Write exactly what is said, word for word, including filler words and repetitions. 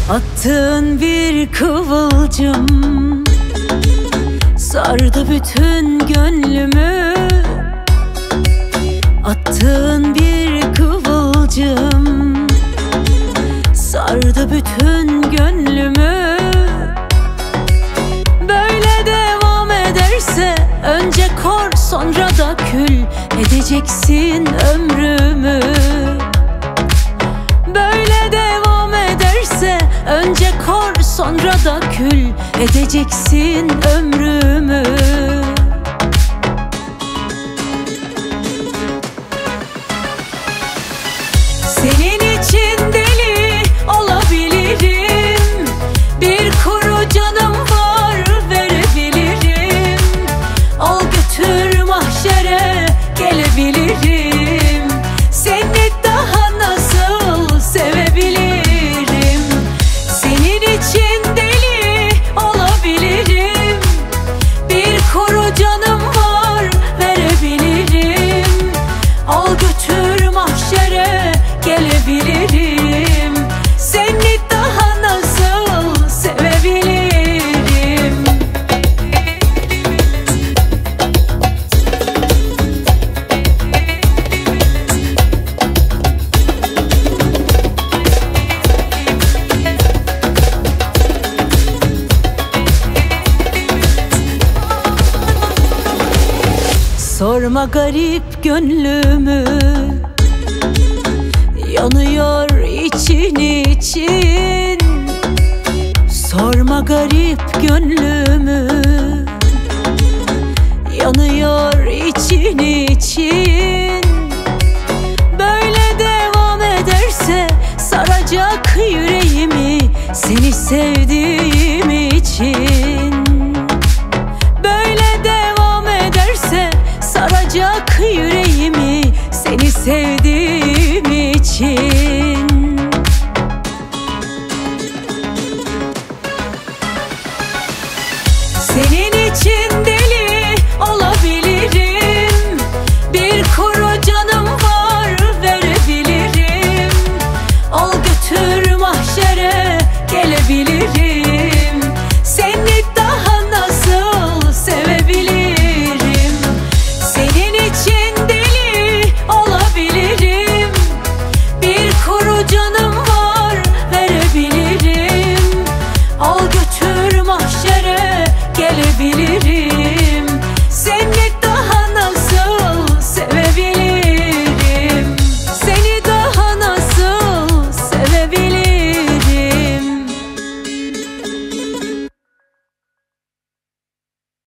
Attığın bir kıvılcım sardı bütün gönlümü. Attığın bir kıvılcım sardı bütün gönlümü. Böyle devam ederse önce kor sonra da kül edeceksin ömrümü. Böyle devam ederse önce kor sonra da kül edeceksin ömrümü. Senin için deli olabilirim, bir kuru canım var verebilirim. Al götür mahşere gelebilirim, seni daha nasıl sevebilirim. Senin için deli olabilirim, bir kuru canım var verebilirim. Al götür mahşere gelebilirim, seni daha nasıl sevebilirim. Sorma garip gönlümü, yanıyor için için. Sorma garip gönlümü, yanıyor için için. Böyle devam ederse saracak yüreğimi seni sevdiğim için. Böyle devam ederse saracak yüreğimi seni sevdiğim için.